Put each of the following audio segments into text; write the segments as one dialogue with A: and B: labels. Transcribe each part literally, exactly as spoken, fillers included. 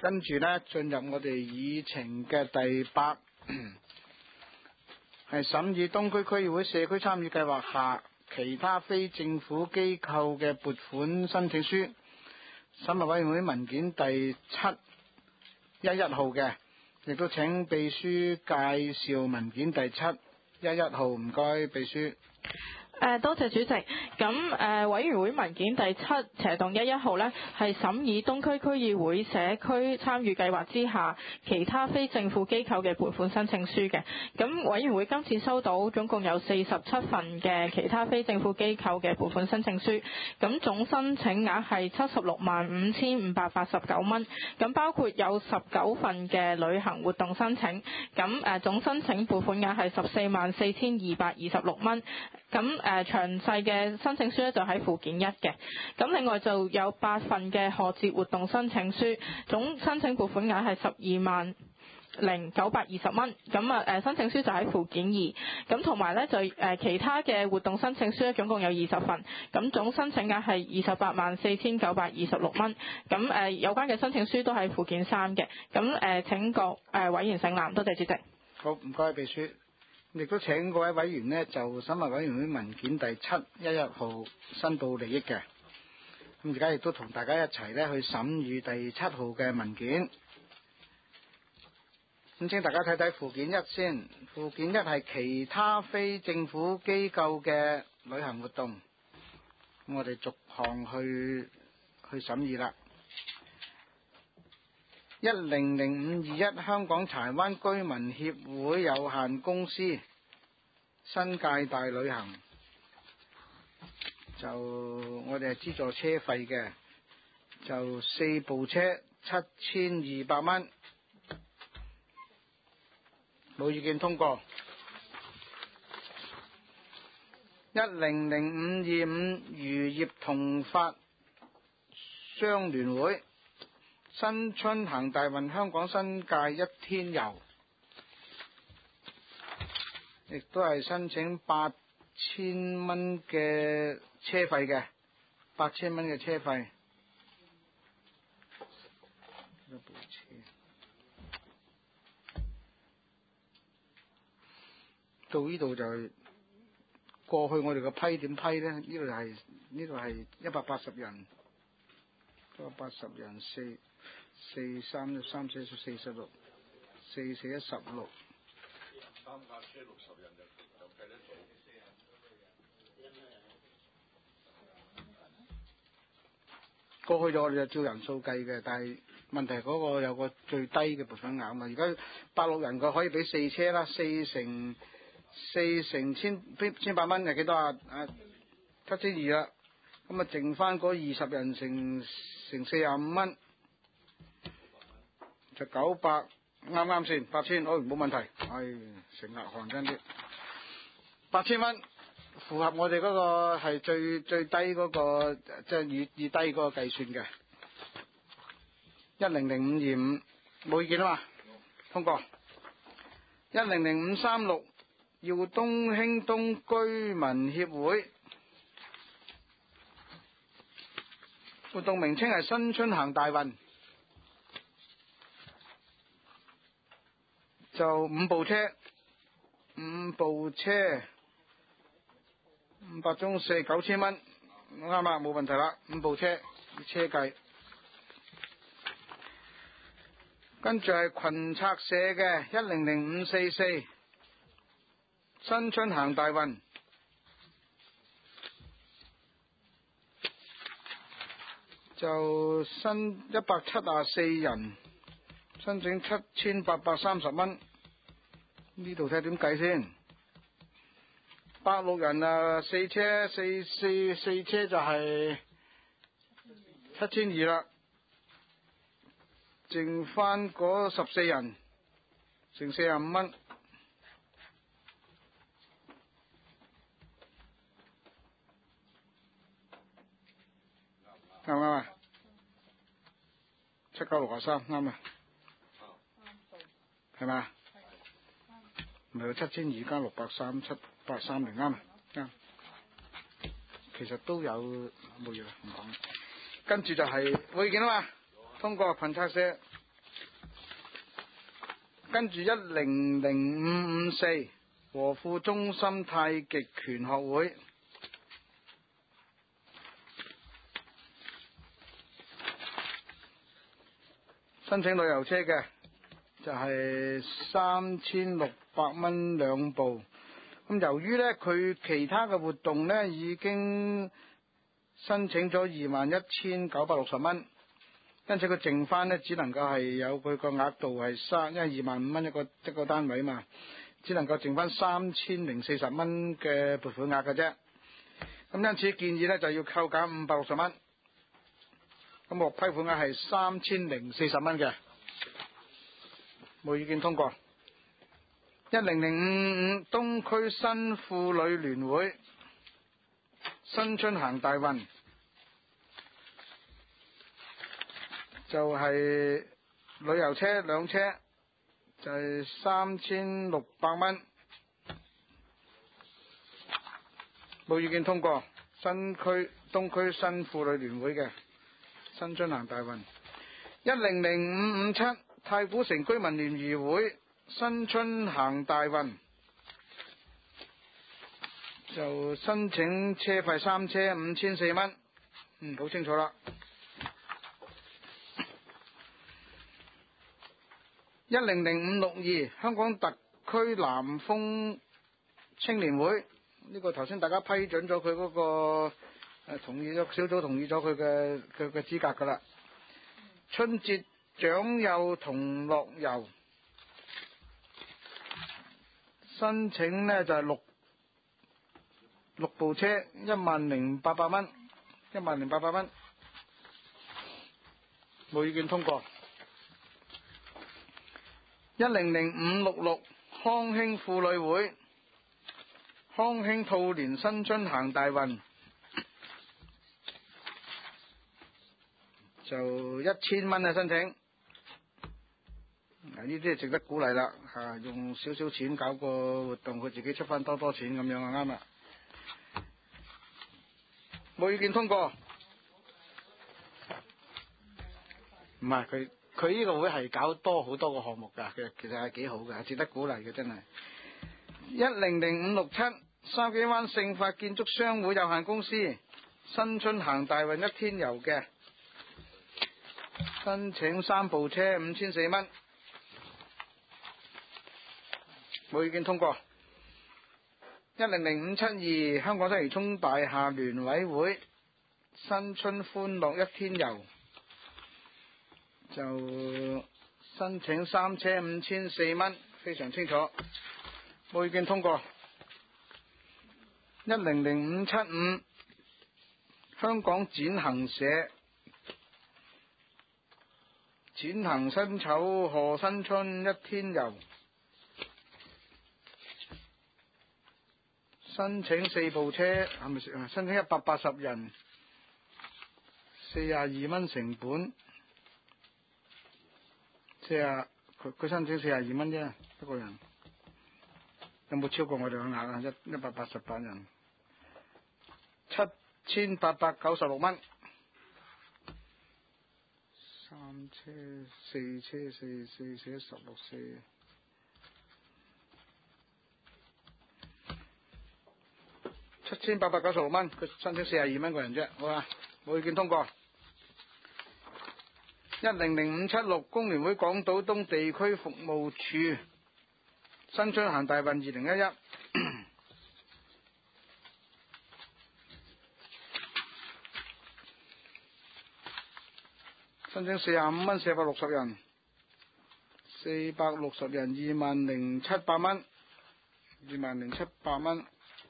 A: 跟住呢，進入我哋議程嘅第八，係審議東區區議會社區參與計劃下其他非政府機構嘅撥款申請書。審核委員會文件第七一一號嘅，亦都請秘書介紹文件第七一一號，唔該秘書。
B: 誒，多謝主席。咁誒、呃，委員會文件第七斜洞一一號呢，係審議東區區議會社區參與計劃之下其他非政府機構嘅撥款申請書嘅。咁委員會今次收到總共有四十七份嘅其他非政府機構嘅撥款申請書，咁總申請額係七十六萬五千五百八十九蚊。咁包括有十九份嘅旅行活動申請，咁誒總申請撥款額係十四萬四千二百二十六蚊。咁誒詳細嘅申請書咧就喺附件一嘅。咁另外就有八份嘅賀節活動申請書，總申請撥款額係十二萬零九百二十蚊。咁啊誒申請書就喺附件二。咁同埋咧就誒其他嘅活動申請書咧總共有二十份，咁總申請額係二十八萬四千九百二十六蚊。咁誒有關嘅申請書都喺附件三嘅。咁誒請各誒委員省覽，多謝主席。
A: 好，唔該秘書。亦都請各位委員呢，就審核委員會文件第七一一號申報利益嘅。咁而家亦都同大家一齊呢去審議第七號嘅文件。咁請大家睇睇附件一先。附件一係其他非政府機構嘅旅行活動。咁我哋逐項去去審議啦。一零零五二一香港柴灣居民協會有限公司新界大旅行，就我哋係資助車費嘅，就四部車七千二百蚊，冇意見通過。一零零五二五漁業同發商聯會新春行大運香港新界一天遊，亦都係申請八千蚊嘅車費嘅，八千蚊嘅車費。一部車到呢度就過去我哋個批點批呢？呢度係呢度係一百八十人，一百八十人四。四三一三四四十六，四四一十六。三架車六十人就就計得到。過去咗我哋就照人數計嘅，但係問題嗰個有個最低嘅撥款額啊嘛。而家八六人個可以俾四車啦，四乘四乘千千八蚊係幾多啊？啊七千二啦。咁啊剩翻嗰二十人乘乘四十五蚊。就九百啱啱先，八千，好冇問題。唉，成額汗真啲，八千蚊符合我哋嗰個係最最低嗰、嗰個，即係越越低嗰個計算嘅。一零零五二五冇意見啊嘛，通過。一零零五三六耀東興東居民協會活動名稱係新春行大運。就五部車，五部車，五百中四九千蚊，啱啦，冇問題啦。五部車，車計。跟住係群策社嘅一零零五四四，新春行大運，就新一百七十四人，申請七千八百三十蚊。呢度睇下點計先，百六人啊，四車四四四車就係七千二啦，剩翻嗰十四人，乘四十五蚊，啱唔啱啊？七九六十三啱啊，係嘛？咪有七千二加六百三七八三零啱啱，其實都有冇嘢啦，唔講。跟住就係會見啊嘛，通過群策社跟住一零零五五四和富中心太極拳學會，申請旅遊車嘅就係三千六百蚊兩部。咁由於呢，佢其他嘅活動呢已經申請咗二萬一千九百六十蚊，因此佢剩翻呢，只能夠係有佢個額度係三，因為二萬五蚊一個一個單位嘛，只能夠剩翻三千零四十蚊嘅撥款額嘅啫。咁因此建議呢，就要扣減五百六十蚊，咁獲批款額係三千零四十蚊嘅，冇意見通過。一零零五五東區新婦女聯會新春行大運，就係、是、旅遊車兩車，就係三千六百蚊，冇意見通過。新區東區新婦女聯會嘅新春行大運。一零零五五七太古城居民聯誼會新春行大運，就申請車費三車五千四蚊，嗯，好清楚啦。一零零五六二香港特區南豐青年會，呢、這個頭先大家批准咗佢嗰個誒同意咗，小組同意咗佢嘅佢嘅資格噶啦。春節長幼同樂遊，申請呢就係六六部車，一萬零八百蚊，一萬零八百蚊，冇意見通過。一零零五六六康興婦女會康興兔年新春行大運，就一千蚊嘅申請。呢啲係值得鼓勵啦，嚇用少少錢搞個活動，佢自己出翻多多錢咁樣啊，啱啦。冇意見通過。唔係佢佢呢個會係搞多好多個項目㗎，其實係幾好㗎，值得鼓勵嘅真係。一零零五六七筲箕灣聖發建築商會有限公司新春行大運一天遊嘅，申請三部車五千四蚊。冇意見通過。一零零五七二香港鰂魚涌大廈聯委會新春歡樂一天遊，就申請三車五千四蚊，非常清楚。冇意見通過。一零零五七五香港展行社展行辛丑賀新春一天遊，申請四部車，係咪申請一百八十人，四十二蚊成本，四十佢佢申請四十二蚊啫一個人，有冇超過我哋嘅額啊？一一百八十八人，七千八百九十六蚊，三車四車四四車十六四。七千八百九十六蚊，佢申請四十二蚊個人啫，好啊，冇意見通過。一零零五七六工聯會港島東地區服務處新春行大運二零一一，申請四十五蚊，四百六十人，四百六十人，二萬零七百蚊，二萬零七百蚊。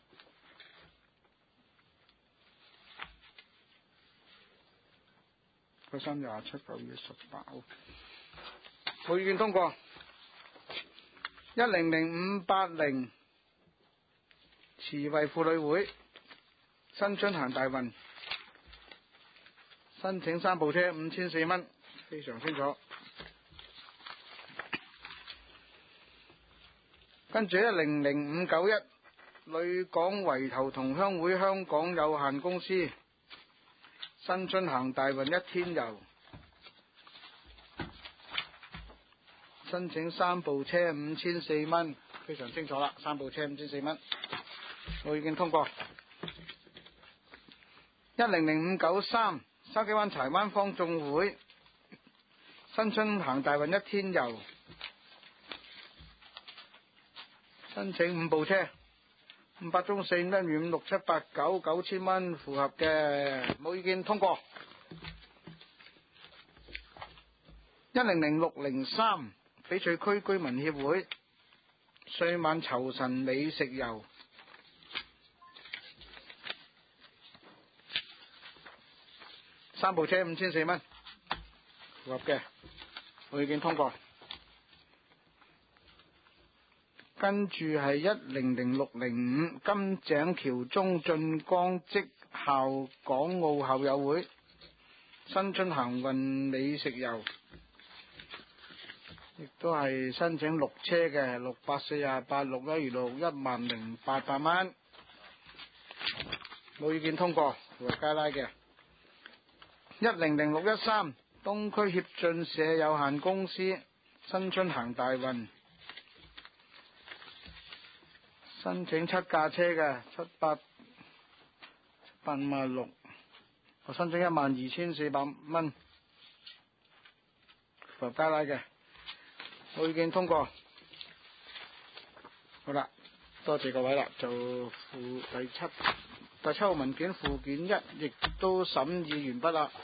A: 個三廿七九月十八號，冇意見通過。一零零五八零慈惠婦女會新春行大運，申請三部車五千四蚊，非常清楚。跟住一零零五九一旅港圍頭同鄉會香港有限公司新春行大運一天遊， 申請三部車五千四蚊，非常清楚啦，三部車五千四蚊，我已經通過。一零零五九三筲箕灣柴灣方眾會新春行大運一天遊，申請五部車，五百宗四五一二五六七八九九千蚊，符合嘅，冇意見，通過。一零零六零三翡翠區居民協會歲晚酬神美食遊，三部車五千四蚊，符合嘅，我已經通過。跟住係一零零六零五金井橋中晉江績效港澳校友會新春行運美食遊，亦都係申請六車嘅，六百四十八六一二六一萬零八百蚊，冇意見，通過，符合街拉嘅。一零零六一三東區協進社有限公司新春行大運，申請七架車嘅，七百八五啊六，我申請一萬二千四百蚊，符合街拉嘅，我已經通過。好啦，多謝各位啦，就附第七第七號文件附件一亦都審議完畢啦。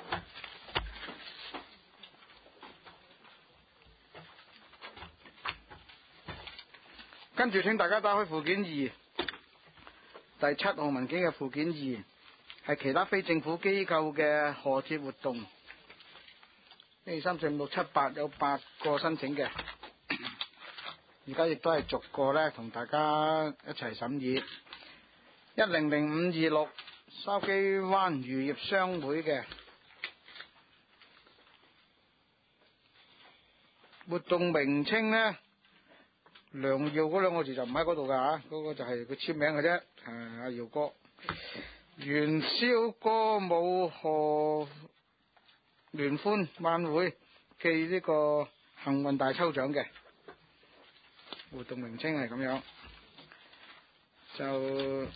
A: 跟住請大家打開附件二，第七號文件嘅附件二係其他非政府機構嘅賀帖活動，一二三四五六七八有八個申請嘅，而家亦都係逐個咧同大家一齊審議。一零零五二六筲箕灣漁業商會嘅活動名稱呢，梁耀嗰兩個字就唔喺嗰度噶吓，嗰個就係佢簽名嘅啫。誒，阿耀哥元宵歌舞賀聯歡晚會暨呢個幸運大抽獎嘅活動名稱係咁樣，就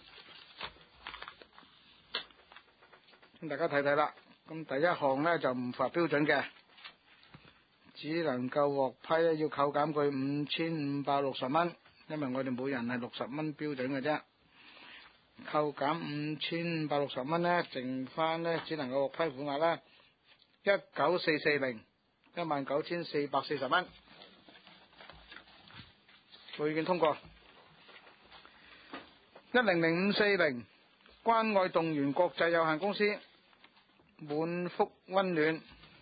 A: 大家睇睇啦。咁第一項呢就唔符合標準嘅，只能夠獲批咧，要扣減佢五千五百六十蚊，因為我哋每人係六十蚊標準嘅啫。扣減五千五百六十蚊呢，剩翻呢只能夠獲批款額啦，一九四四零一萬九千四百四十蚊，我已經通過。一零零五四零關愛動員國際有限公司滿福溫暖，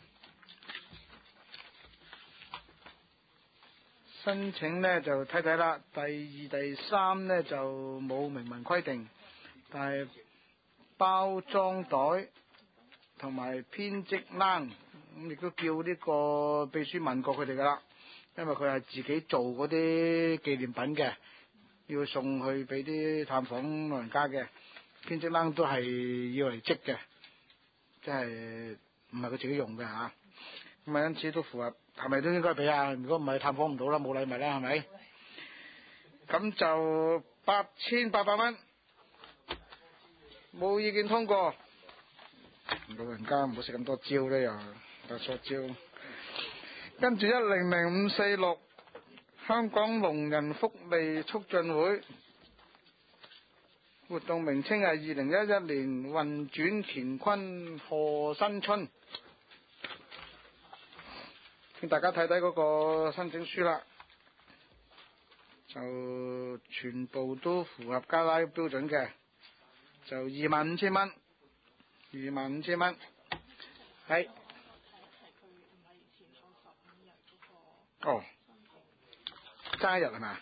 A: 申請呢就睇睇啦，第二第三呢就冇明文規定，但係包裝袋同埋編織籃咁亦都叫呢個秘書問過佢哋噶啦，因為佢係自己做嗰啲紀念品嘅，要送去俾啲探訪老人家嘅，編織籃都係要嚟織嘅，即係唔係佢自己用嘅吓，咁啊因此都符合，係咪都應該俾啊？如果唔係探訪唔到啦，冇禮物啦，係咪？咁就八千八百蚊，冇意見通過。老人家唔好食咁多蕉咧，又又錯蕉。跟住一零零五四六香港聾人福利促進會活動名稱係二零一一年運轉乾坤賀新春，請大家睇睇嗰個申請書啦，就全部都符合加拉標準嘅，就二萬五千蚊，二萬五千蚊，係。哦，爭一日係咪？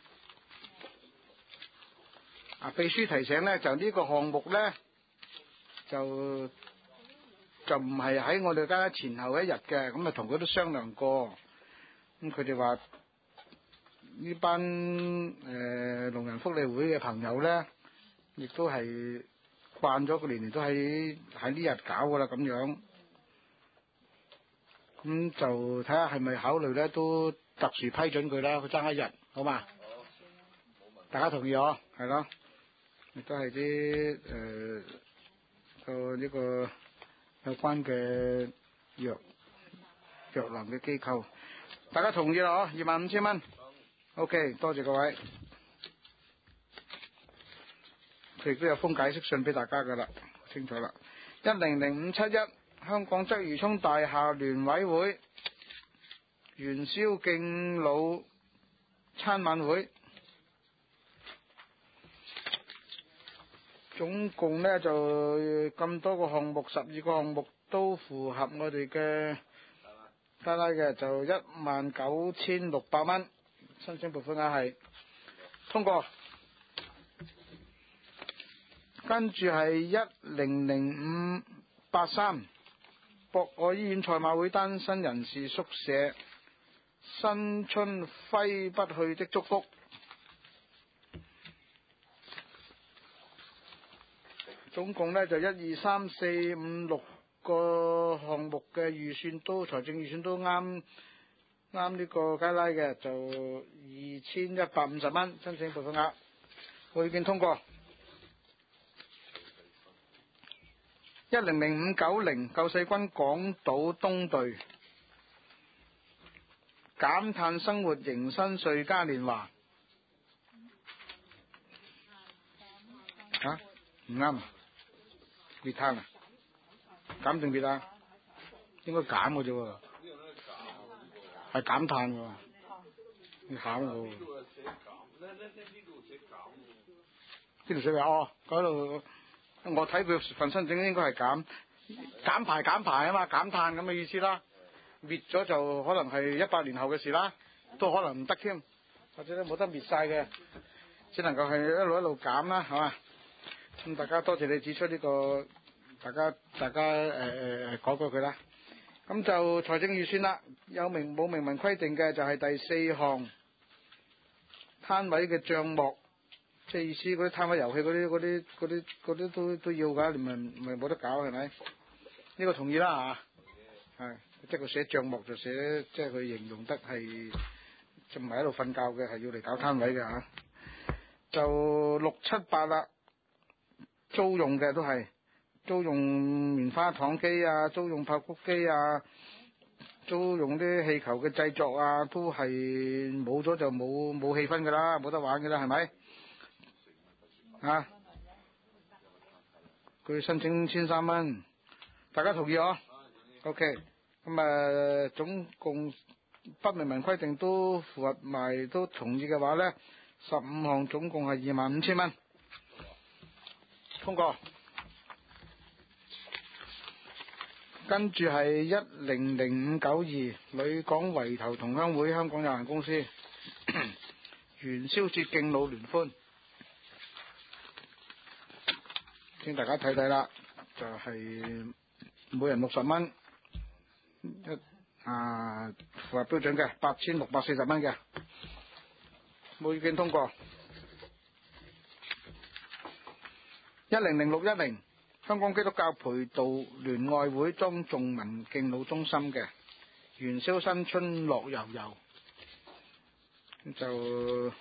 A: 啊，秘書提醒咧，就呢個項目咧，就就唔係喺我哋家前後一日嘅，咁啊同佢都商量過，咁佢哋話呢班誒聾人福利會嘅朋友咧，亦都係慣咗個年年都喺喺呢日搞噶啦，咁樣， 咁就睇下係咪考慮咧都特殊批准佢啦，佢爭一日，好嘛？大家同意哦，係咯，亦都係啲誒個呢個有關嘅藥藥林嘅機構，大家同意啦哦，二萬五千蚊 ，OK， 多謝各位，佢亦都有封解釋信俾大家噶啦，清楚啦，一零零五七一香港鰂魚涌大廈聯委會元宵敬老餐晚會。總共呢就咁多個項目，十二個項目都符合我哋嘅加拉嘅，就一萬九千六百蚊，申請撥款額係通過。跟住係一零零五八三博愛醫院賽馬會單身人士宿舍新春揮不去的祝福。總共呢就一二三四五六個項目嘅預算都財政預算都啱啱呢個街拉嘅，就二千一百五十蚊申請撥款額，我意見通過。一零零五九零救世軍港島東隊減碳生活迎新歲嘉年華嚇唔啱啊？滅碳啊？減定滅啊？應該減嘅啫喎，係減碳喎，要減嘅喎。呢度寫嘅哦，嗰度我睇佢份申請應該係減減排減排啊嘛，減碳咁嘅意思啦。滅咗就可能係一百年後嘅事啦，都可能唔得添，或者都冇得滅晒嘅，只能夠係一路一路減啦，係嘛？咁大家多謝你指出呢個，大家大家誒誒誒改過佢啦。咁就財政預算啦，有明冇明文規定嘅就係第四項攤位嘅帳目，即係意思嗰啲攤位遊戲嗰啲嗰啲嗰啲嗰啲都都要㗎，你咪咪冇得搞係咪？呢個同意啦嚇，係即係佢寫帳目就寫，即係佢形容得係就唔係喺度瞓覺嘅，係要嚟搞攤位嘅嚇。就六七八啦。租用嘅都係租用棉花糖機啊，租用爆谷機啊，租用啲氣球嘅製作啊，都係冇咗就冇冇氣氛噶啦，冇得玩噶啦，係咪？啊，佢申請千三蚊，大家同意哦 ？OK， 咁啊總共不明文規定都符合埋都同意嘅話咧，十五項總共係二萬五千蚊。通過，跟住係一零零五九二旅港圍頭同鄉會香港有限公司元宵節敬老聯歡，請大家睇睇啦，就係、是、每人六十蚊，一啊符合標準嘅八千六百四十蚊嘅，冇意見通過。一零零六一零香港基督教培道聯愛會莊仲文敬老中心嘅元宵新春樂悠悠，就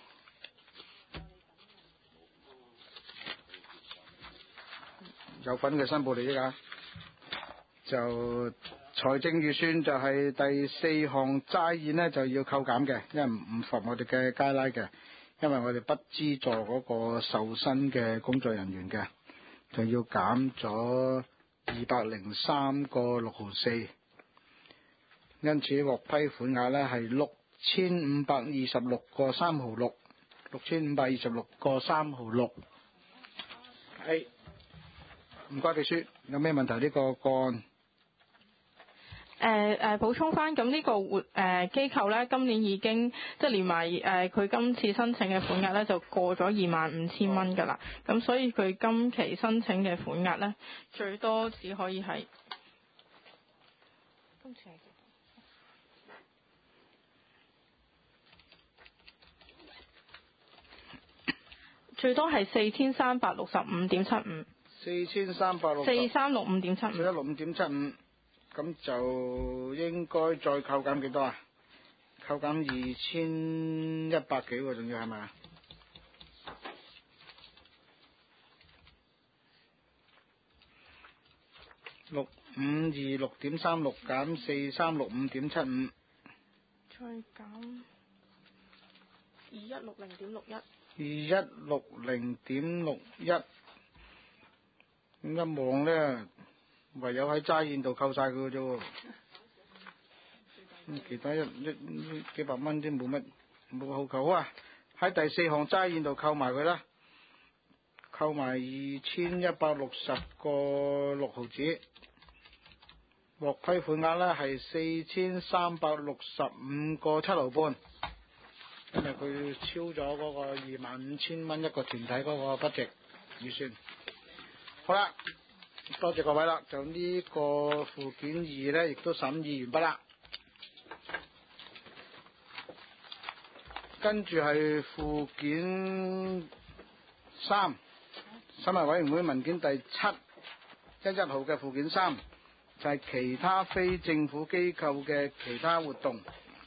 A: 有份嘅申報利益啊！就財政預算就係第四項齋宴呢就要扣減嘅，因為唔符合我哋嘅街拉嘅，因為我哋不資助嗰個受薪嘅工作人員嘅。就要減咗二百零三個六毫四，因此獲批款額呢係六千五百二十六個三毫六，六千五百二十六個三毫六。係，唔該秘書，有咩問題呢個個案？
B: 誒誒補充翻，咁呢個活誒機構咧，今年已經即係連埋誒佢今次申請嘅款額咧，就過咗二萬五千蚊㗎啦。咁所以佢今期申請嘅款額咧，最多只可以係今次係最多係四千三百六十五點七五。
A: 四千三百六。
B: 四三六五點七五。
A: 四一六五點七五。 咁就應該再扣減幾多啊？扣減二千一百幾喎，仲要係咪？六五二六點三六減四三六五點七五，
B: 再減二一六零點六一。
A: 二一六零點六一，咁一望咧，唯有喺齋宴度扣晒佢嘅啫喎。咁其他一一一幾百蚊啲冇乜冇好扣。好啊，喺第四項齋宴度扣埋佢啦，扣埋二千一百六十個六毫子，獲批款額咧係四千三百六十五個七毫半，因為佢超咗嗰個二萬五千蚊一個團體嗰個 budget預算。好啦，多謝各位啦，就呢個附件二咧，亦都審議完畢啦。跟住係附件三，審核委員會文件第七一一號嘅附件三，就係其他非政府機構嘅其他活動。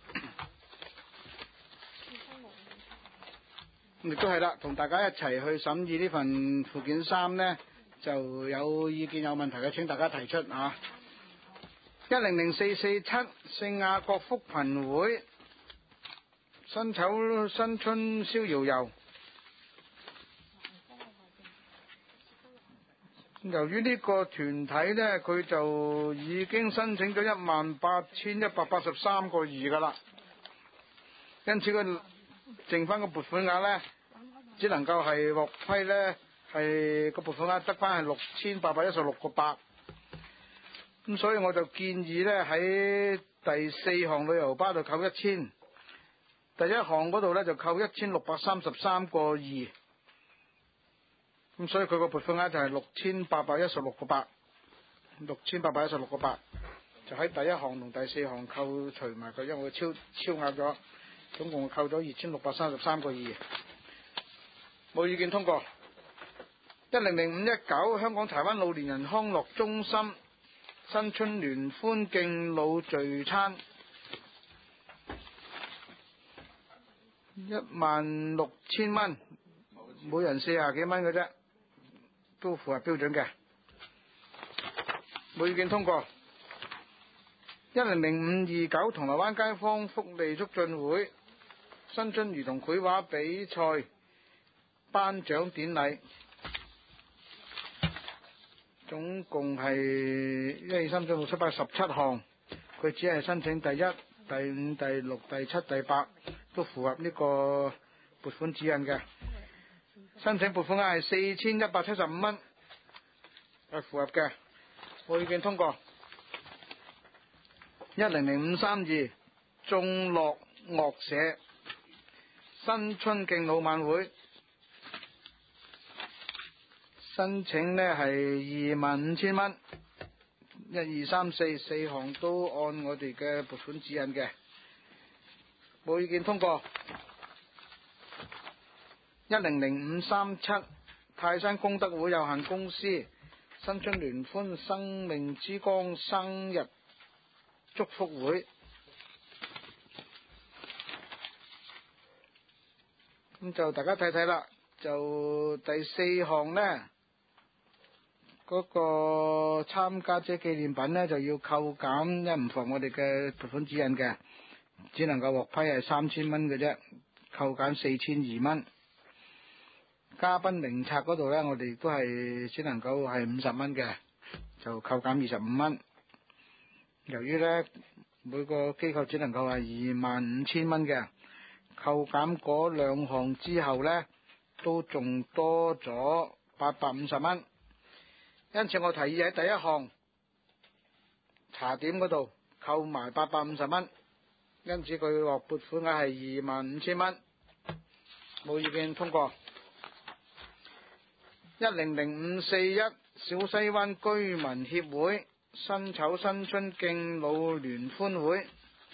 A: 亦都係啦，同大家一齊去審議呢份附件三呢，就有意見有問題嘅，請大家提出啊。一零零四四七聖雅各福群會辛丑新春逍遙遊，由於呢個團體呢，佢就已經申請咗一萬八千一百八十三個二噶啦，因此佢剩翻個撥款額呢，只能夠係獲批呢，係個撥款額得翻係六千八百一十六個八。咁所以我就建議呢，喺第四項旅遊巴度扣一千，第一項嗰度呢就扣一千六百三十三個二。咁所以佢個撥款額就係六千八百一十六個八，六千八百一十六個八，就喺第一項同第四項扣除埋佢，因為佢超超額咗，總共扣咗二千六百三十三個二，冇意見通過。一零零五一九香港台灣老年人康樂中心新春聯歡敬老聚餐，一萬六千蚊，每人四十幾蚊嘅啫，都符合標準嘅，冇意見通過。一零零五二九銅鑼灣街坊福利促進會新春兒童繪畫比賽頒獎典禮，總共係一二三四五六七八十七項，佢只係申請第一、第五、第六、第七、第八，都符合呢個撥款指引嘅。申請撥款額係四千一百七十五蚊，係符合嘅，冇意見通過。一零零五三二眾樂樂社新春敬老晚會，申請呢係二萬五千蚊，一二三四四項都按我哋嘅撥款指引嘅，冇意見通過。一零零五三七泰山功德會有限公司新春聯歡生命之光生日祝福會，咁就大家睇睇啦。就第四項呢，嗰個參加者紀念品呢，就要扣減，因為唔符合我哋嘅撥款指引嘅，只能夠獲批係三千蚊嘅啫，扣減四千二蚊。嘉賓名冊嗰度呢，我哋都係只能夠係五十蚊嘅，就扣減二十五蚊。由於呢，每個機構只能夠係二萬五千蚊嘅，扣減嗰兩項之後呢，都仲多咗八百五十蚊。因此我提議喺第一項茶點嗰度扣埋八百五十蚊，因此佢獲撥款額係二萬五千蚊，冇意見通過。一零零五四一小西灣居民協會辛丑新春敬老聯歡會，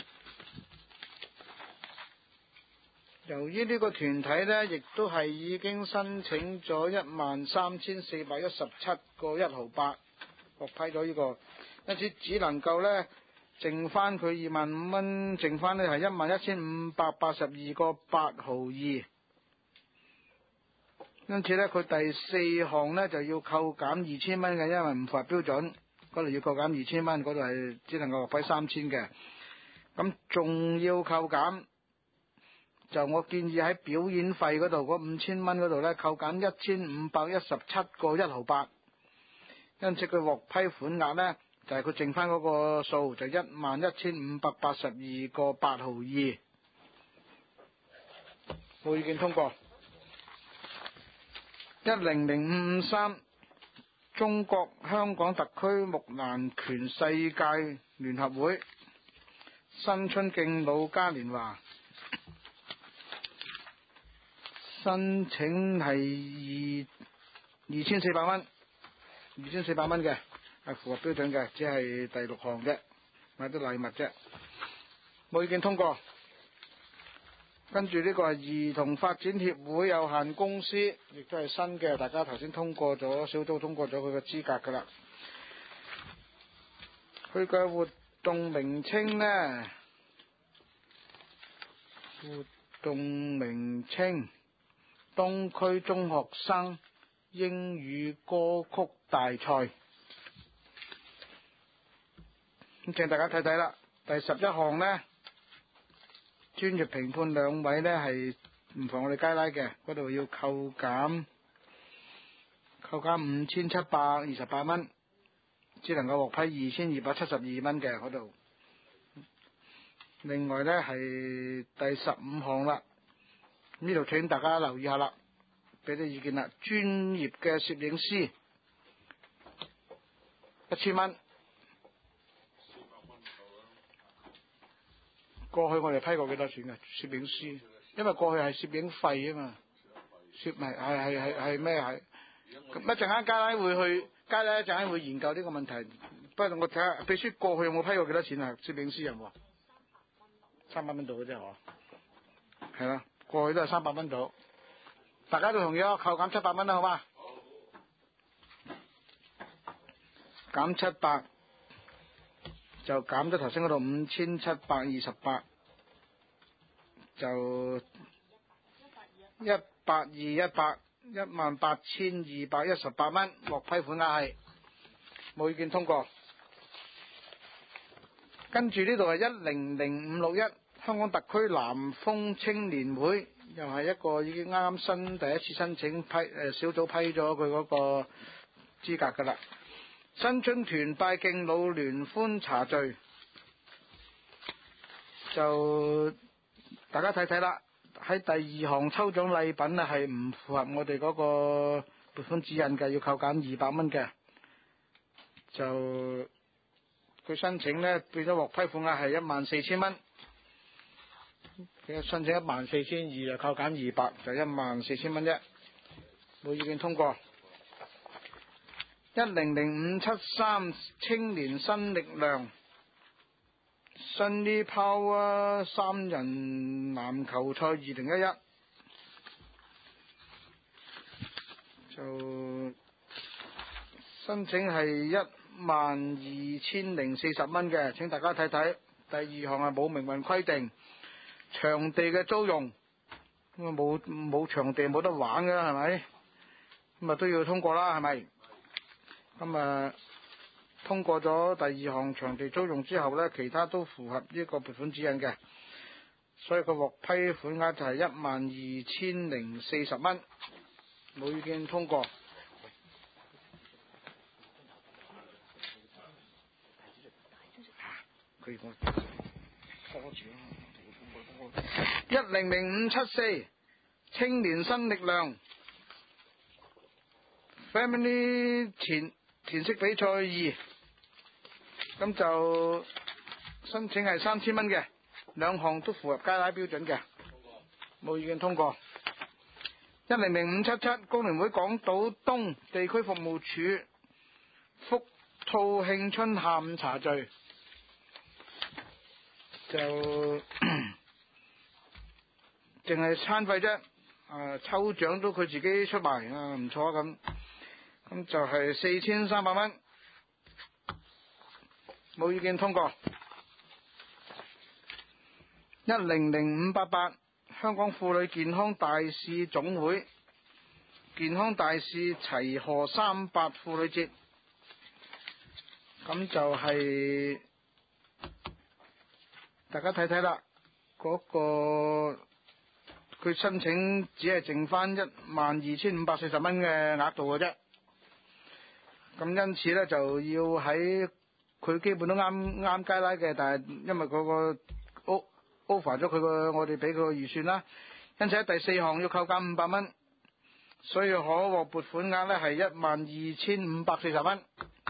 A: 由於呢個團體呢，亦都係已經申請咗一萬三千四百一十七個一毫八，獲批咗呢個因此只能夠咧剩翻佢二萬五蚊，剩翻咧係一萬一千五百八十二個八毫二。因此咧佢第四項咧就要扣減二千蚊嘅，因為唔符合標準，嗰度要扣減二千蚊，嗰度係只能夠獲批三千嘅。咁仲要扣減，就我建議喺表演費嗰度嗰五千蚊嗰度咧扣減一千五百一十七個一毫八，因此佢獲批款額咧就係、是、佢剩翻嗰個數就一萬一千五百八十二個八毫二，冇意見通過。一零零五五三中國香港特區木蘭拳世界聯合會新春敬老嘉年華，申請係二二千四百蚊，二千四百蚊嘅係符合標準嘅，只係第六項啫，買啲禮物啫，冇意見通過。跟住呢個係兒童發展協會有限公司，亦都係新嘅，大家頭先通過咗，小組通過咗佢嘅資格噶啦。佢嘅活動名稱呢？活動名稱東區中學生英語歌曲大賽。咁請大家睇睇啦，第十一項呢，專業評判兩位呢係唔符合我哋街拉嘅，嗰度要扣減扣減五千七百二十八蚊，只能夠獲批二千二百七十二蚊嘅嗰度。另外呢係第十五項啦，呢度請大家留意下啦，俾啲意見啦。專業嘅攝影師一千蚊。過去我哋批過幾多錢嘅攝影師？因為過去係攝影費啊嘛，攝係係係係係咩係？咁一陣間加拉會去，加拉一陣間會研究呢個問題。不過我睇下秘書過去有冇批過幾多錢啊？攝影師有冇？三百蚊度嘅啫嗬，係啦，過去都係三百蚊度。大家都同意啊，扣減七百蚊啦，好嘛？減七百。就減咗頭先嗰度五千七百二十八，就一八二一百一萬八千二百一十八蚊，獲批款額係冇意見通過。跟住呢度係一零零五六一香港特區南豐青年會，又係一個已經啱啱新第一次申請批誒小組批咗佢嗰個資格噶啦。新春團拜敬老聯歡茶聚，就大家睇睇啦。喺第二項抽獎禮品啊，係唔符合我哋嗰個撥款指引嘅，要扣減二百蚊嘅。就佢申請呢，變咗獲批款額係一萬四千蚊。佢申請一萬四千二，就扣減二百，就一萬四千蚊啫。冇意見通過。一零零五七三青年新力量 Sunny Power 三人籃球賽二零一一，就申請係一萬二千零四十蚊嘅，請大家睇睇。第二項係冇明文規定場地嘅租用，咁啊冇冇場地冇得玩嘅係咪？咁啊都要通過啦，係咪？咁啊，通過咗第二項場地租用之後呢，其他都符合呢個撥款指引嘅，所以佢獲批款額就係一萬二千零四十蚊，冇意見通過。一零零五七四青年新力量 Family 前填色比賽二，咁就申請係三千蚊嘅，兩項都符合街拉標準嘅，冇意見通過。一零零五七七工聯會港島東地區服務處福兔慶春下午茶聚，就淨係餐費啫，啊抽獎都佢自己出埋啊，唔錯咁。咁就係四千三百蚊。 冇意見通過。一零零五八八香港婦女健康大使總會健康大使齊賀三八婦女節，咁就係、大家睇睇啦，嗰、個佢申請只係剩翻一萬二千五百四十蚊嘅額度嘅啫，咁因此咧就要喺佢基本都啱啱街拉嘅，但係因為嗰個 over 咗佢個我哋俾佢個預算啦，因此喺第四項要扣減五百蚊，所以可獲撥款額咧係一萬二千五百四十蚊。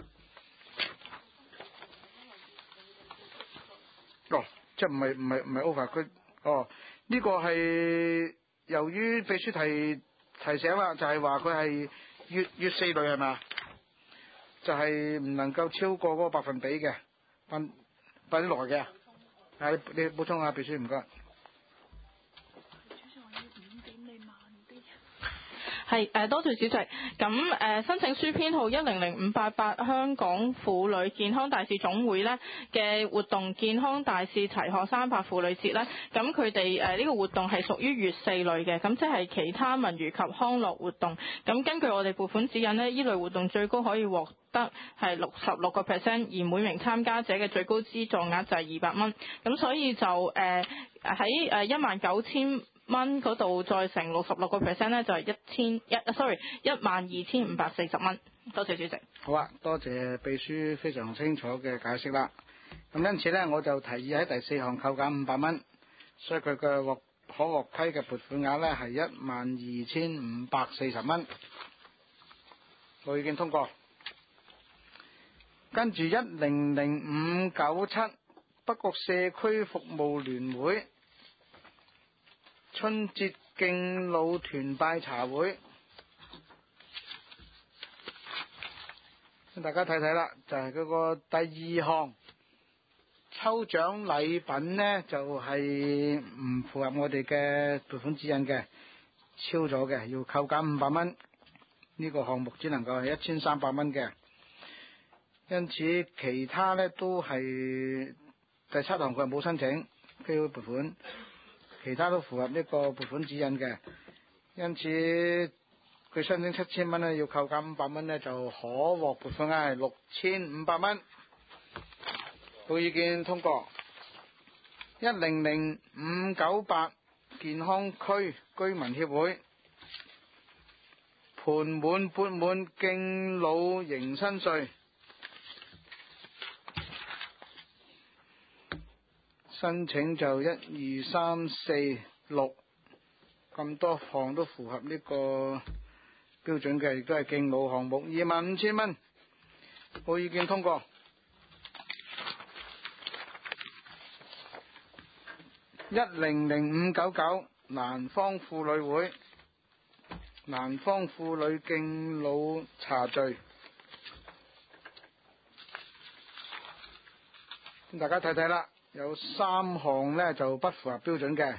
A: 哦，即係唔係唔係唔係 over 佢，哦呢、這個係由於秘書提提醒啦，就係話佢係乙乙四類係咪？就係、是、唔能夠超過嗰個百分比嘅，百百分之六嘅。係你你補充下秘書唔該。
B: 係誒，多謝主席。咁誒、呃，申請書編號一零零五八八香港婦女健康大使總會咧嘅活動健康大使齊賀三八婦女節咧，咁佢哋誒呢個活動係屬於乙四類嘅，咁即係其他文娛及康樂活動。咁根據我哋撥款指引呢，呢類活動最高可以獲得係六十六個 percent，而每名參加者嘅最高資助額就係二百蚊。咁所以就誒喺誒一萬九千蚊嗰度再乘六十六個 percent 咧，就係一千一，sorry 一萬二千五百四十蚊。多謝主席。
A: 好啊，多謝秘書非常清楚嘅解釋啦。咁因此咧，我就提議喺第四項扣減五百蚊，所以佢嘅獲可獲批嘅撥款額咧係一萬二千五百四十蚊。我已經通過。跟住一零零五九七北角社區服務聯會春節敬老團拜茶會，大家睇睇啦，就係、是、嗰個第二項抽獎禮品呢，就係、是、唔符合我哋嘅撥款指引嘅，超咗嘅，要扣減五百蚊。呢、這個項目只能夠係一千三百蚊嘅，因此其他呢都係第七項佢係冇申請機會撥款。其他都符合呢個撥款指引嘅，因此佢申請七千蚊咧，要扣減五百蚊咧，就可獲撥款額係六千五百蚊。冇意見通過。一零零五九八健康區居民協會盤滿缽滿敬老迎新歲，申請就一二三四六咁多項都符合呢個標準嘅，亦都係敬老項目，二萬五千蚊，冇意見通過。一零零五九九南方婦女會南方婦女敬老茶聚，大家睇睇啦。有三項呢就不符合標準嘅，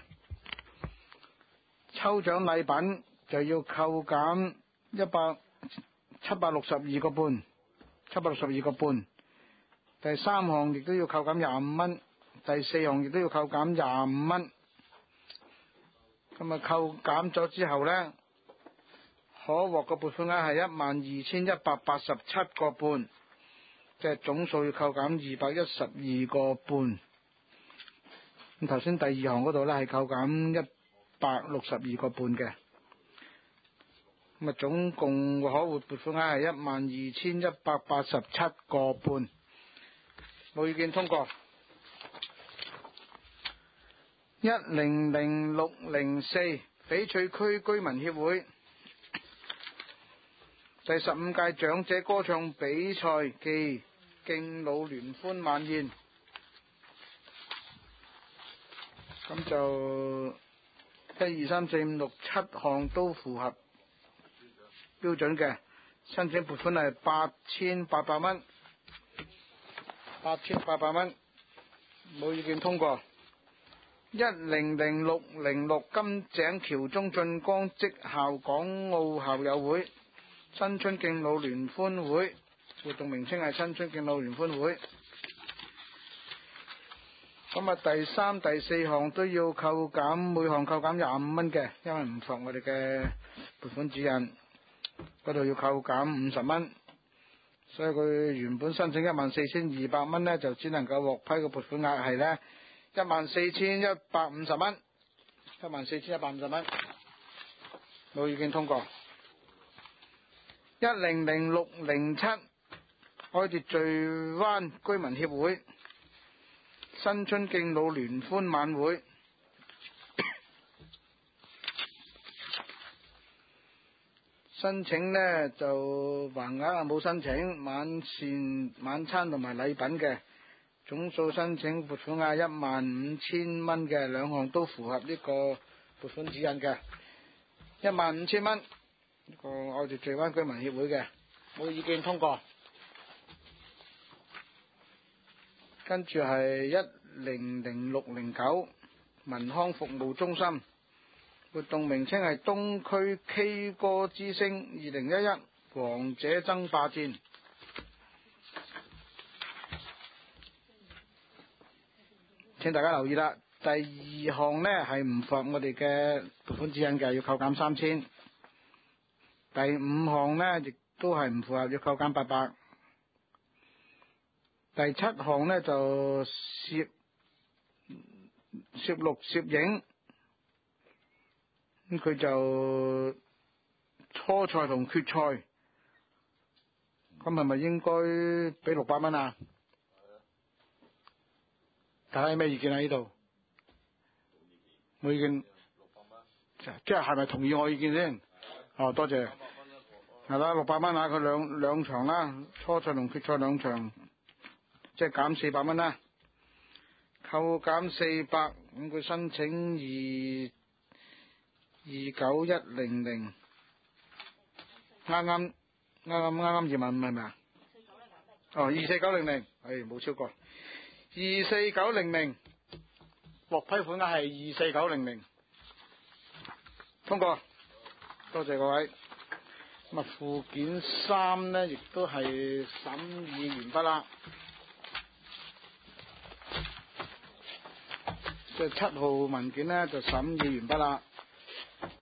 A: 抽獎禮品就要扣減一百七百六十二個半，七百六十二個半。第三項亦都要扣減廿五蚊，第四項亦都要扣減廿五蚊。咁啊，扣減咗之後呢，可獲嘅撥款額係一萬二千一百八十七個半，即係總數要扣減二百一十二個半。咁頭先第二項嗰度呢係扣減一百六十二個半嘅，咁啊總共可獲撥款額係一萬二千一百八十七個半，冇意見通過。一零零六零四翡翠區居民協會第十五屆長者歌唱比賽暨敬老聯歡晚宴。咁就一二三四五六七項都符合標準嘅，申請撥款係八千八百蚊，八千八百蚊，冇意見通過。一零零六零六金井橋中晉江職校港澳校友會新春敬老聯歡會，活動名稱係新春敬老聯歡會。 咁啊，第三、第四項都要扣減，每項扣減廿五蚊嘅，因為唔符合我哋嘅撥款指引，嗰度要扣減五十蚊，所以佢原本申請一萬四千二百蚊呢，就只能夠獲批嘅撥款額係呢一萬四千一百五十蚊，一萬四千一百五十蚊，冇意見通過。一零零六零七愛秩序灣居民協會新春敬老聯歡晚會，申請呢就橫額啊冇申請，晚膳晚餐同埋禮品嘅，總數申請撥款額一萬五千蚊嘅，兩項都符合呢個撥款指引嘅，一萬五千蚊呢個愛秩序灣居民協會嘅，冇意見通過。跟住係一零零六零九民康服務中心，活動名稱係東區 K 歌之星二零一一王者爭霸戰。請大家留意啦，第二項呢係唔符合我哋嘅撥款指引嘅，要扣減三千。第五項呢亦都係唔符合，要扣減八百。第七項呢就攝攝錄攝影，咁佢就初賽同決賽，咁係咪應該俾六百蚊啊？大家有咩意見喺呢度？冇意見，即係係咪同意我意見先？哦，多謝。係啦，六百蚊啊，佢兩兩場啦，初賽同決賽兩場。即係減四百蚊啦，扣減四百，咁佢申請二二九一零零，啱啱啱啱啱啱二萬五係咪啊？哦，二四九零零，係冇超過，二四九零零獲批款額係二四九零零，通過，多謝各位。咁啊，附件三呢，亦都係審議完畢啦。即係七號文件呢，就審議完畢啦。